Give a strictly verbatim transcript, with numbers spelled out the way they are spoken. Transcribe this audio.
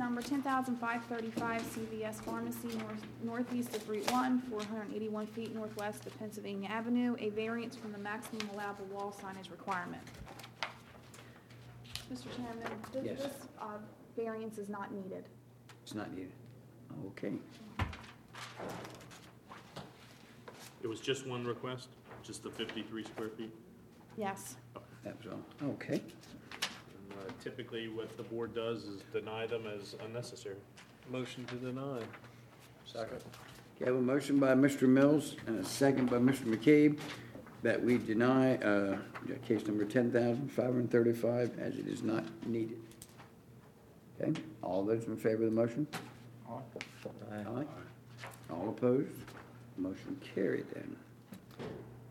number ten thousand five thirty-five, C V S Pharmacy, north northeast of Route one, four hundred eighty-one feet northwest of Pennsylvania Avenue, a variance from the maximum allowable wall signage requirement. Mister Chairman, this, Yes. this uh, variance is not needed. It's not needed. Okay. It was just one request, just the fifty-three square feet? Yes. That was all. Okay. And, uh, Typically, what the board does is deny them as unnecessary. Motion to deny. Second. Okay, I have a motion by Mister Mills and a second by Mister McCabe that we deny uh, case number ten thousand five hundred thirty-five as it is not needed. Okay, all those in favor of the motion? Aye. Aye. All opposed? Motion carried then.